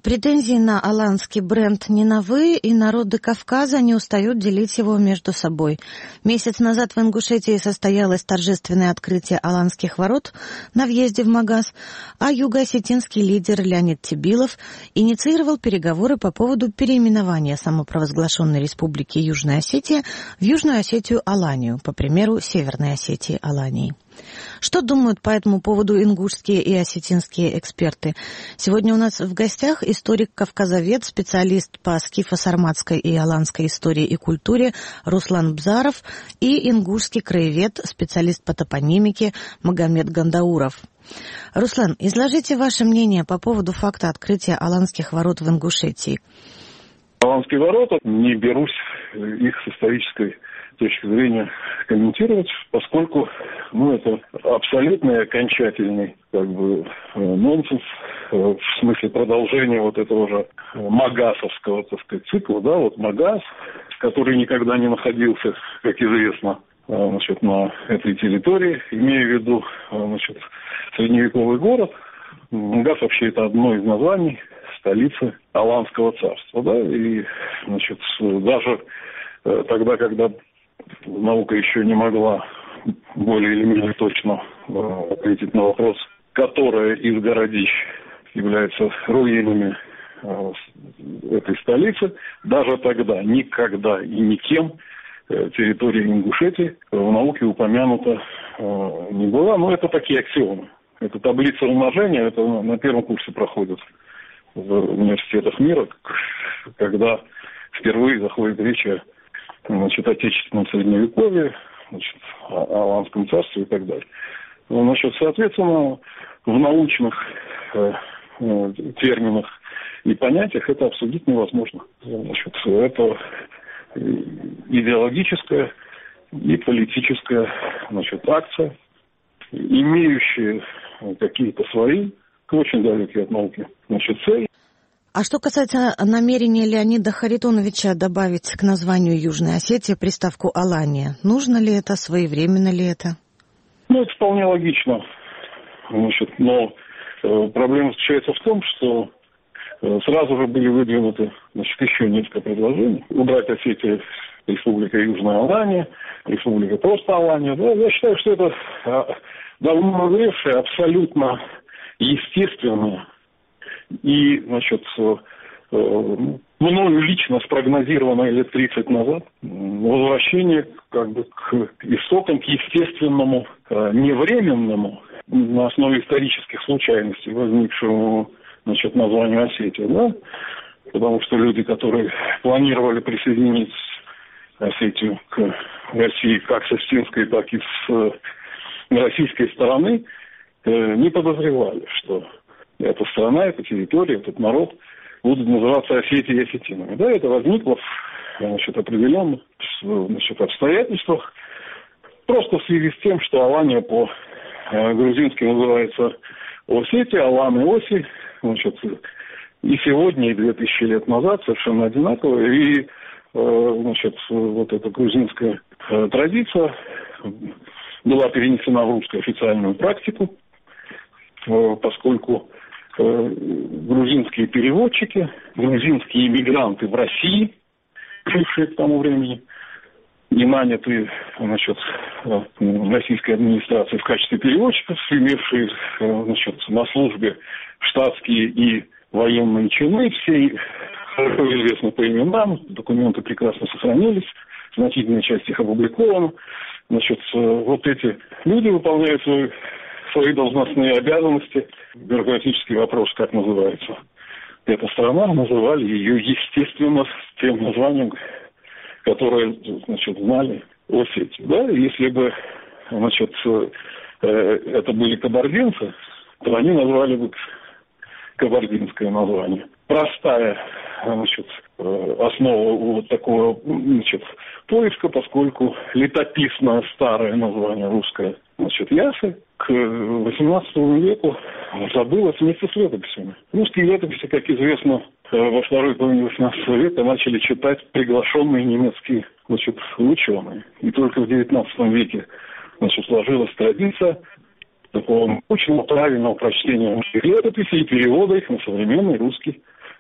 Претензии на аланский бренд не новые, и народы Кавказа не устают делить его между собой. Месяц назад в Ингушетии состоялось торжественное открытие Аланских ворот на въезде в Магаз, а юго-осетинский лидер Леонид Тебилов инициировал переговоры по поводу переименования самопровозглашенной республики Южная Осетия в Южную Осетию Аланию, по примеру Северной Осетии Алании. Что думают по этому поводу ингушские и осетинские эксперты? Сегодня у нас в гостях историк-кавказовед, специалист по скифо-сарматской и аланской истории и культуре Руслан Бзаров и ингушский краевед, специалист по топонимике Магомед Гандауров. Руслан, изложите ваше мнение по поводу факта открытия Аланских ворот в Ингушетии. Аланские ворота, не берусь их с исторической точки зрения комментировать, поскольку это абсолютно окончательный нонсенс в смысле продолжения вот этого же магасовского, цикла, Магас, который никогда не находился, как известно, на этой территории, имея в виду, средневековый город. Магас вообще это одно из названий столицы Аланского царства, и, даже тогда, когда наука еще не могла более или менее точно ответить на вопрос, которая из городищ является руинами этой столицы, даже тогда никогда и никем территория Ингушетии в науке упомянута не была. Но это такие аксиомы. Это таблица умножения, это на первом курсе проходит в университетах мира, когда впервые заходит речь о отечественном средневековье, о Аланском царстве и так далее. Соответственно, в научных терминах и понятиях это обсудить невозможно. Это идеологическая и политическая акция, имеющая какие-то свои, очень далекие от науки, цели. А что касается намерения Леонида Харитоновича добавить к названию Южной Осетии приставку «Алания», нужно ли это, своевременно ли это? Это вполне логично. Но проблема заключается в том, что сразу же были выдвинуты еще несколько предложений. Убрать Осетию, республика Южная Алания, республика просто Алания. Я считаю, что это давно назревшее, абсолютно естественное и, мною лично спрогнозированное лет 30 назад возвращение к истокам, к естественному, не временному, на основе исторических случайностей возникшему, названию Осетия, потому что люди, которые планировали присоединить Осетию к России как с осетинской, так и с российской стороны, не подозревали, что эта страна, эта территория, этот народ будут называться Осетией и осетинами. Это возникло в определенных обстоятельствах, просто в связи с тем, что Алания по-грузински называется Осетия, Алан и Оси, и сегодня, и 2000 лет назад совершенно одинаково. И, эта грузинская традиция была перенесена в русскую официальную практику, поскольку грузинские переводчики, грузинские иммигранты в России, жившие к тому времени, и нанятые российской администрацией в качестве переводчиков, имевшие на службе штатские и военные чины, все хорошо известны по именам, документы прекрасно сохранились, значительная часть их опубликована. Эти люди выполняют свои должностные обязанности. Бюрократический вопрос, как называется эта страна, называли ее, естественно, тем названием, которое, знали Осетию. Если бы, это были кабардинцы, то они назвали бы кабардинское название. Простая, основа такого, поиска, поскольку летописное старое название русское, Ясы, к XVIII веку забылось вместе с летописями. Русские летописи, как известно, во второй половине XVIII века начали читать приглашенные немецкие, ученые. И только в XIX веке, сложилась традиция такого научного, правильного прочтения русских летописей и перевода их на современный русский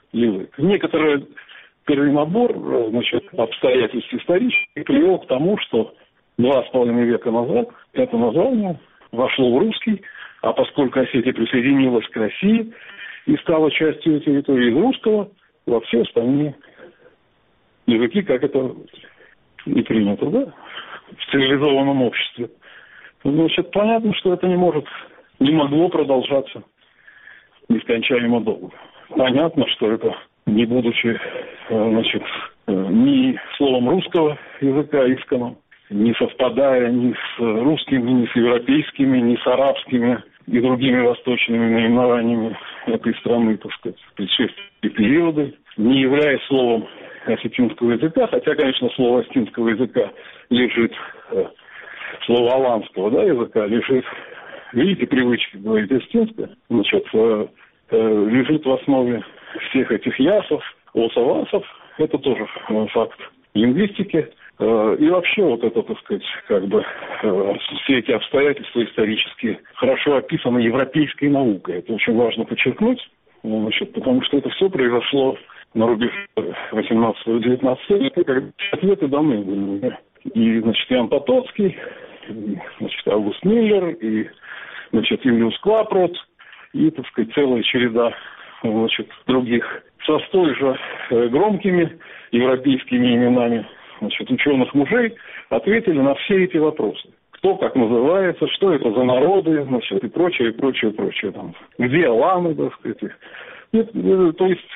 язык. Некоторый перенабор, значит, обстоятельств исторических привел к тому, что 2,5 века назад это название вошло в русский, а поскольку Осетия присоединилась к России и стала частью территории из русского, во все остальные языки, как это и принято, да, в цивилизованном обществе. Значит, понятно, что это не могло продолжаться нескончаемо долго. Понятно, что это, не будучи, значит, ни словом русского языка исконным, не совпадая ни с русскими, ни с европейскими, ни с арабскими и другими восточными наименованиями этой страны, так сказать, в предшествующие периоды, не являясь словом осетинского языка, хотя, конечно, слово осетинского языка лежит, слово аланского, да, языка лежит, видите, привычки говорить осетинское, значит, лежит в основе всех этих ясов, осов, это тоже факт лингвистики. И вообще вот это, так сказать, как бы все эти обстоятельства исторические хорошо описаны европейской наукой. Это очень важно подчеркнуть, значит, потому что это все произошло на рубеже 18-19 века, когда ответы даны были. И, значит, Ян Потоцкий, и, значит, Август Миллер, и, значит, Юлиус Клапрот, и, так сказать, целая череда, значит, других со столь же громкими европейскими именами, значит, ученых мужей ответили на все эти вопросы. Кто как называется, что это за народы, значит, и прочее. Там. Где аланы, так сказать. То есть,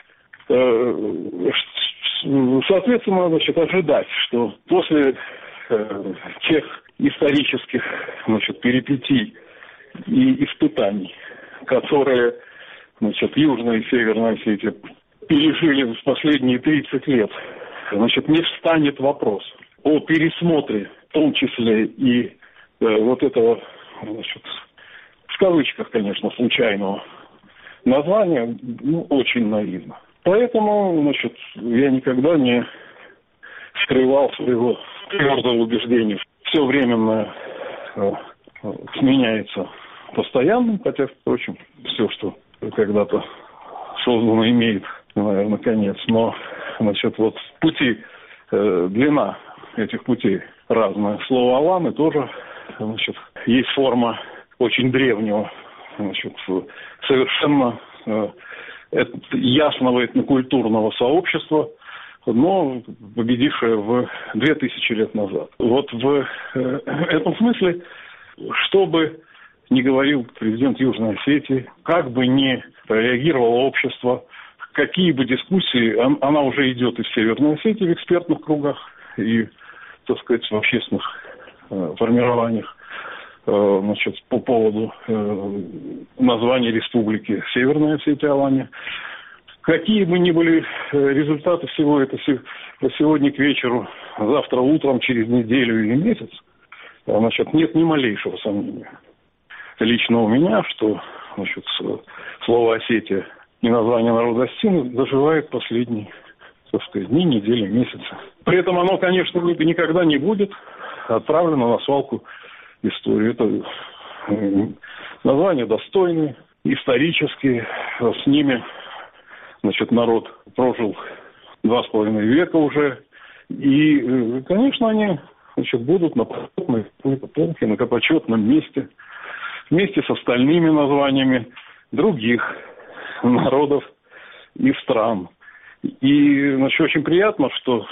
соответственно, значит, ожидать, что после тех исторических, значит, перипетий и испытаний, которые, значит, Южная и Северная Осетия пережили в последние 30 лет, значит, не встанет вопрос о пересмотре, в том числе и вот этого, значит, в кавычках, конечно, случайного названия, очень наивно. Поэтому, значит, я никогда не скрывал своего твердого убеждения. Все временно сменяется постоянным, хотя, впрочем, все, что когда-то создано, имеет, наверное, конец. Но, значит, вот пути, длина этих путей разная. Слово «аланы» тоже, значит, есть форма очень древнего, значит, совершенно ясного этнокультурного сообщества, но победившее в 2000 лет назад. Вот в этом смысле, что бы ни говорил президент Южной Осетии, как бы ни реагировало общество, какие бы дискуссии, она уже идет и в Северной Осетии в экспертных кругах, и, так сказать, в общественных формированиях, значит, по поводу названия республики Северная Осетия-Алания. Какие бы ни были результаты всего этого сегодня к вечеру, завтра утром, через неделю или месяц, значит, нет ни малейшего сомнения лично у меня, что, значит, слово «Осетия» и название народа осетины доживает последние, так сказать, дни, недели, месяцы. При этом оно, конечно, никогда не будет отправлено на свалку истории. Это названия достойные, исторические, с ними, значит, народ прожил 2,5 века уже, и, конечно, они, значит, будут на почетном месте, вместе с остальными названиями других народов и стран. И, значит, очень приятно, что,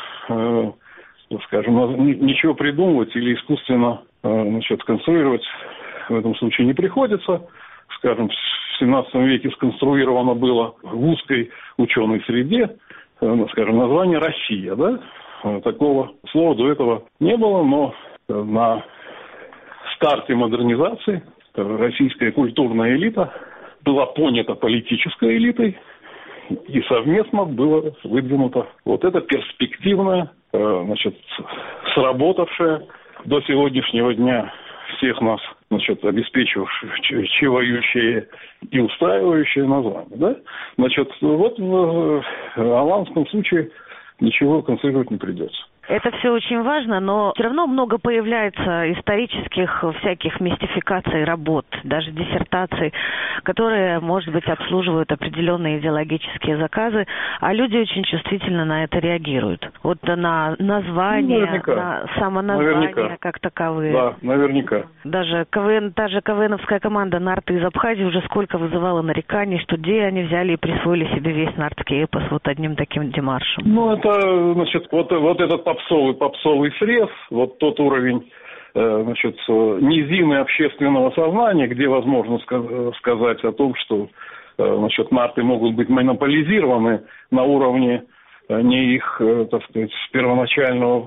скажем, ничего придумывать или искусственно, значит, конструировать в этом случае не приходится. Скажем, в 17 веке сконструировано было в узкой ученой среде, скажем, название «Россия», да? Такого слова до этого не было, но на старте модернизации российская культурная элита была понята политической элитой, и совместно было выдвинуто вот это перспективное, значит, сработавшее до сегодняшнего дня всех нас, значит, обеспечивающее и устраивающее название, да? Значит, вот в аланском случае ничего конструировать не придется. Это все очень важно, но все равно много появляется исторических всяких мистификаций работ, даже диссертаций, которые, может быть, обслуживают определенные идеологические заказы, а люди очень чувствительно на это реагируют. Вот на названия, на самоназвания как таковые. Да, наверняка. Даже та же КВНовская команда «Нарты» из Абхазии уже сколько вызывала нареканий, что где они взяли и присвоили себе весь нартский эпос вот одним таким демаршем. Ну, это, значит, вот этот попсовый срез, вот тот уровень, значит, низины общественного сознания, где возможно сказать о том, что, значит, нарты могут быть монополизированы на уровне не их, так сказать, первоначального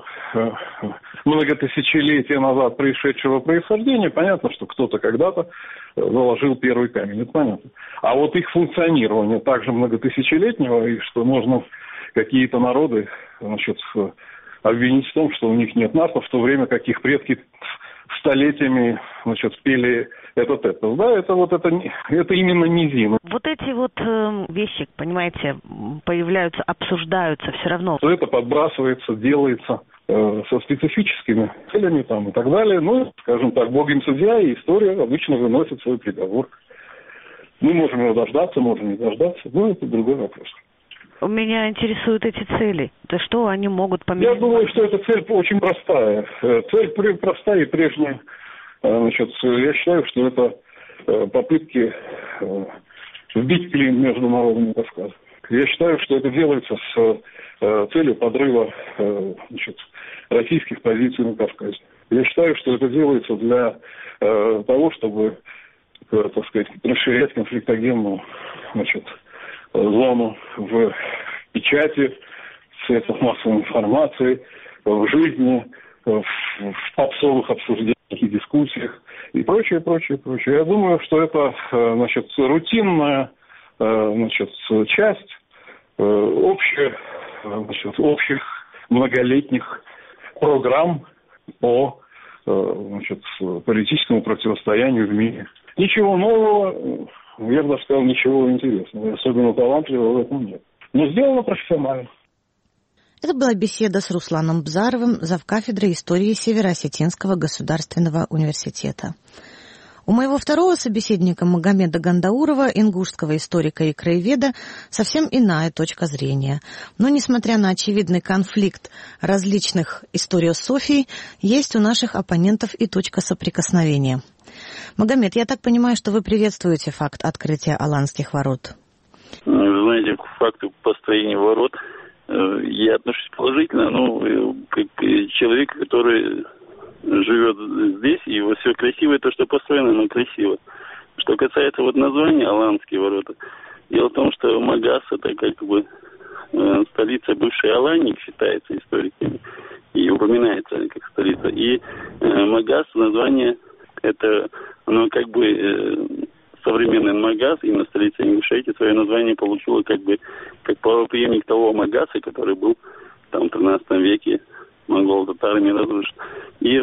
многотысячелетия назад происшедшего происхождения. Понятно, что кто-то когда-то заложил первый камень, это понятно. А вот их функционирование также многотысячелетнего, и что можно какие-то народы, значит, обвинить в том, что у них нет нартов, в то время как их предки столетиями, значит, пели этот эпос. Да, это именно низина. Вот эти вот вещи, понимаете, появляются, обсуждаются все равно. Что это подбрасывается, делается со специфическими целями там и так далее. Ну, скажем так, Бог им судья, и история обычно выносит свой приговор. Мы можем его дождаться, можем не дождаться, но это другой вопрос. Меня интересуют эти цели. Да что они могут поменять? Я думаю, что эта цель очень простая. Цель простая и прежняя. Значит, я считаю, что это попытки вбить клин между народами Кавказа. Я считаю, что это делается с целью подрыва, значит, российских позиций на Кавказе. Я считаю, что это делается для того, чтобы, так сказать, расширять конфликтогенную, значит, зону в печати, в средствах массовой информации, в жизни, в попсовых обсуждениях и дискуссиях и прочее, прочее, прочее. Я думаю, что это, значит, рутинная, значит, часть общих многолетних программ по, значит, политическому противостоянию в мире. Ничего нового, я бы даже сказал, ничего интересного, особенно талантливого в этом нет. Но сделано профессионально. Это была беседа с Русланом Бзаровым, завкафедрой истории Северо-Осетинского государственного университета. У моего второго собеседника Магомеда Гандаурова, ингушского историка и краеведа, совсем иная точка зрения. Но, несмотря на очевидный конфликт различных историософий, есть у наших оппонентов и точка соприкосновения. Магомед, я так понимаю, что вы приветствуете факт открытия Аланских ворот? Вы знаете, к факту построения ворот я отношусь положительно, но как человек, который живет здесь, и все красиво, то, что построено, оно красиво. Что касается вот названия Аланские ворота, дело в том, что Магас это как бы столица бывшей Алании, считается историками, и упоминается как столица. И Магас, название, это, оно как бы современный Магас, именно столица Ингушетии, свое название получила как бы как правопреемник того Магаса, который был там в 13 веке монголо-татарами разрушен. И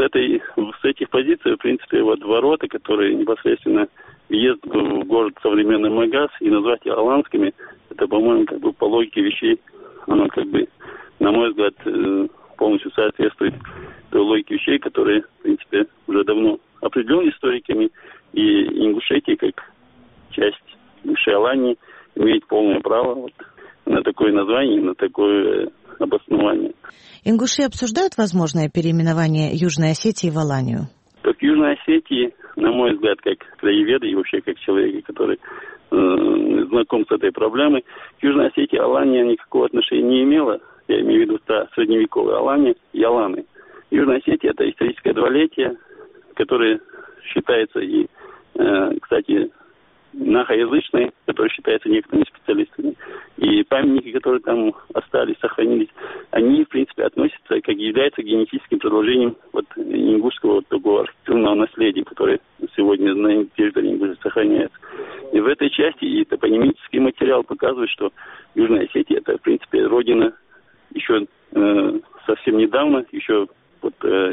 с этих позиций, в принципе, вот ворота, которые непосредственно въезд в город современный Магас, и назвать их аланскими, это, по-моему, как бы по логике вещей, оно как бы, на мой взгляд, полностью соответствует той логике вещей, которые, в принципе, уже давно определены историками, и Ингушетия, как часть бывшей Алании, имеет полное право вот на такое название, на такое обоснование. Ингуши обсуждают возможное переименование Южной Осетии в Аланию? Так, Южной Осетии, на мой взгляд, как краеведа и вообще как человек, который знаком с этой проблемой, к Южной Осетии Алания никакого отношения не имела. Я имею в виду та средневековая Алания и Аланы. Южная Осетия – это историческое дволетие, которое считается и, кстати, нахоязычной, которая считается некоторыми специалистами. И памятники, которые там остались, сохранились, они, в принципе, относятся, как являются генетическим продолжением вот ингушского вот такого архитектурного наследия, которое сегодня на территории Ингушетии сохраняется. И в этой части и топонимический материал показывает, что Южная Осетия – это, в принципе, родина еще совсем недавно, еще вот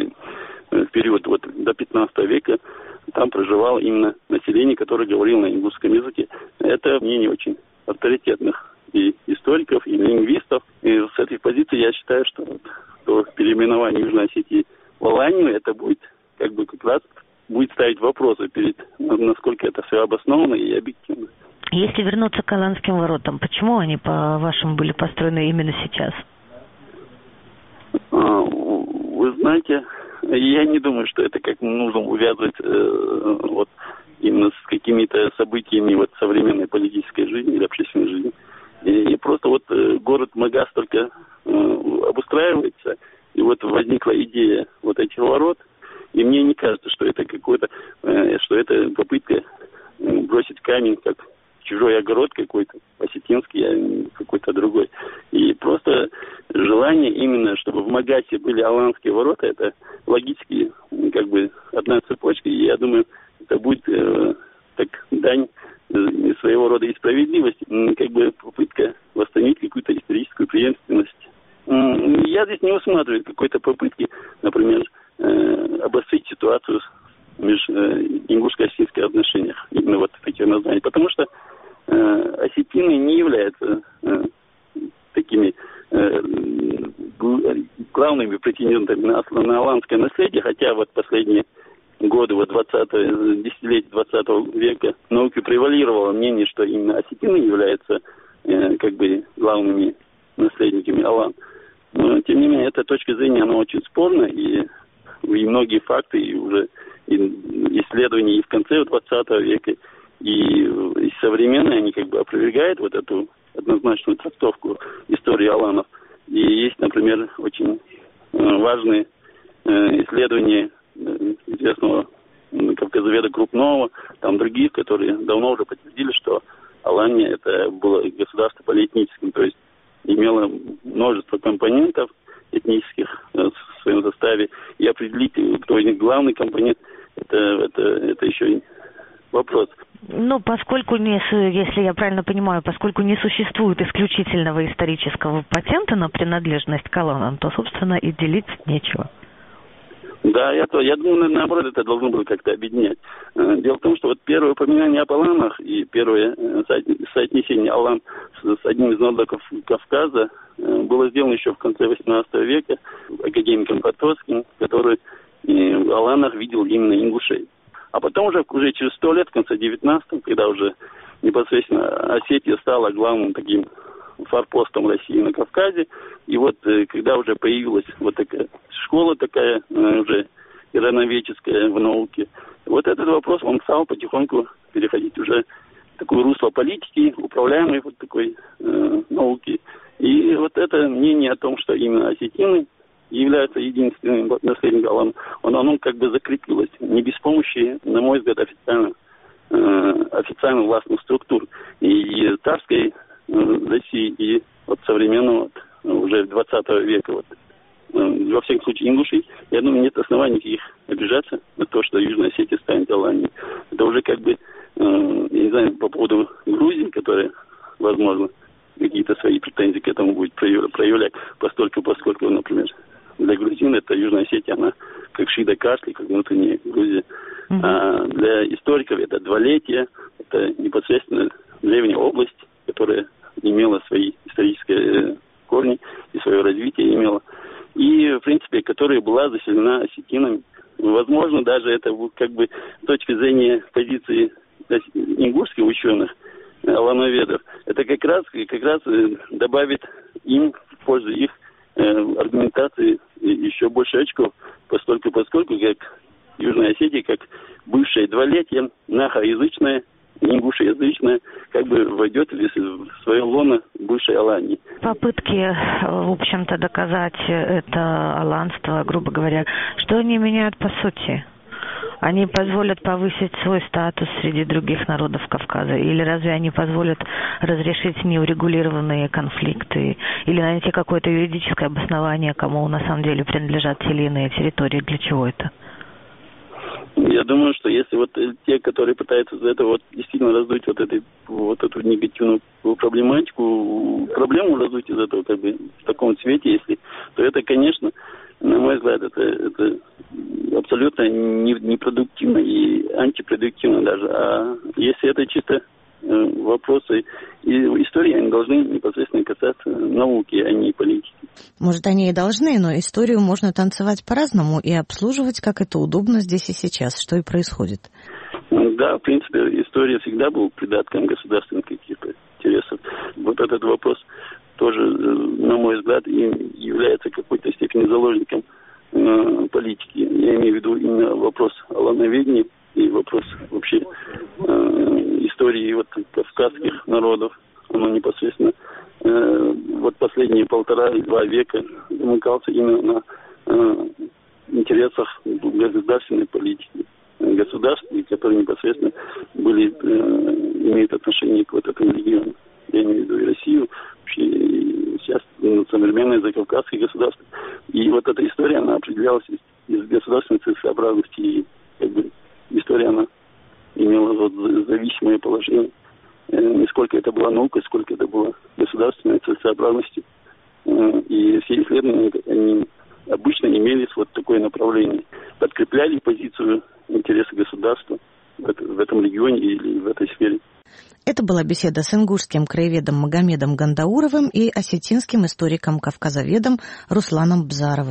в период вот до 15 века, там проживало именно население, которое говорило на ингушском языке. Это мнение очень авторитетных и историков, и лингвистов. И с этой позиции я считаю, что вот что переименование Южной Осетии в Аланию, это будет как раз будет ставить вопросы перед, насколько это все обосновано и объективно. Если вернуться к Аланским воротам, почему они, по-вашему, были построены именно сейчас? Вы знаете, я не думаю, что это как нужно увязывать именно с какими-то событиями современной политической жизни или общественной жизни. И просто город Магас только обустраивается, и возникла идея этих ворот, и мне не кажется, что это что это попытка бросить камень, как чужой огород какой-то, осетинский, а какой-то другой. И просто желание именно, чтобы в Магасе были Аланские ворота, это логически одна цепочка, и я думаю, это будет дань своего рода и справедливости, попытка восстановить какую-то историческую преемственность. Я здесь не усматриваю какой-то попытки, например, обострить ситуацию между ингушско-осетинских отношениях, именно таких названий, потому что осетины не являются такими главными претендентами на аланское наследие, хотя последние годы, десятилетия 20 века науки превалировало мнение, что именно осетины являются главными наследниками Алан. Но, тем не менее, эта точка зрения, она очень спорна, и многие факты, и уже исследования и в конце 20 века, и современные, они опровергают эту однозначную трактовку истории Аланов. И есть, например, очень важные исследования известного кавказоведа Крупного, там других, которые давно уже подтвердили, что Алания это было государство полиэтническим, то есть имело множество компонентов этнических в своем составе, и определить, кто из них главный компонент, это еще вопрос. Поскольку если я правильно понимаю, поскольку не существует исключительного исторического патента на принадлежность к Аланам, то, собственно, и делить нечего. Да, я думаю, наоборот, это должно было как-то объединять. Дело в том, что первое упоминание об Аланах и первое соотнесение Алан с одним из народов Кавказа было сделано еще в конце 18 века академиком Потоцким, который в Аланах видел именно ингушей. А потом уже через 100 лет, в конце 19-го, когда уже непосредственно Осетия стала главным таким форпостом России на Кавказе, и когда уже появилась такая школа такая, уже ирановедческая в науке, этот вопрос, он стал потихоньку переходить уже в такое русло политики, управляемой такой науки. И это мнение о том, что именно осетины являются единственным наследником Алан, оно закрепилось. Не без помощи, на мой взгляд, официально властных структур и царской России, и современного, уже 20 века. Во всяком случае, ингушей, я думаю, нет оснований их обижаться на то, что Южная Осетия станет Аланией. Это уже я не знаю, по поводу Грузии, которая, возможно, какие-то свои претензии к этому будет проявлять, поскольку, например, для грузин это Южная Осетия, она как Шида-Карсли, как внутренняя Грузия. А для историков это Двалетия, это непосредственно древняя область, которая имела свои исторические корни и свое развитие имела. И, в принципе, которая была заселена осетинами. Возможно, даже это с точки зрения позиции ингушских ученых, алановедов, это как раз добавит им в пользу их аргументации еще больше очков, поскольку как Южная Осетия, как бывшая Двалетия, нахоязычная, ингушеязычная, войдет в свое лоно бывшей Алании. Попытки, в общем-то, доказать это аланство, грубо говоря, что они меняют по сути? Они позволят повысить свой статус среди других народов Кавказа? Или разве они позволят разрешить неурегулированные конфликты? Или найти какое-то юридическое обоснование, кому на самом деле принадлежат те или иные территории? Для чего это? Я думаю, что если те, которые пытаются за это действительно раздуть эту негативную проблему раздуть из этого в таком цвете, то это, конечно, на мой взгляд, это абсолютно непродуктивно и антипродуктивно даже. А если это чисто вопросы и истории, они должны непосредственно касаться науки, а не политики. Может, они и должны, но историю можно танцевать по-разному и обслуживать, как это удобно здесь и сейчас, что и происходит. Да, в принципе, история всегда была придатком государственных каких-то интересов. Вот этот вопрос тоже, на мой взгляд, является в какой-то степени заложником политики. Я имею в виду именно вопрос олановедения и вопрос вообще истории вот кавказских народов. Оно непосредственно вот последние 1,5-2 века замыкался именно на интересах государственной политики. Государств, которые непосредственно имеют отношение к вот этому региону. Я имею в виду и Россию, вообще и сейчас современное закавказское государство. И вот эта история, она определялась из государственной целесообразности. И как бы история, она имела вот зависимое положение. Не сколько это была наука, сколько это была государственной целесообразностью. И все исследования, они обычно имелись вот такое направление. Подкрепляли позицию интересы государства в этом регионе или в этой сфере. Это была беседа с ингушским краеведом Магомедом Гандауровым и осетинским историком-кавказоведом Русланом Бзаровым.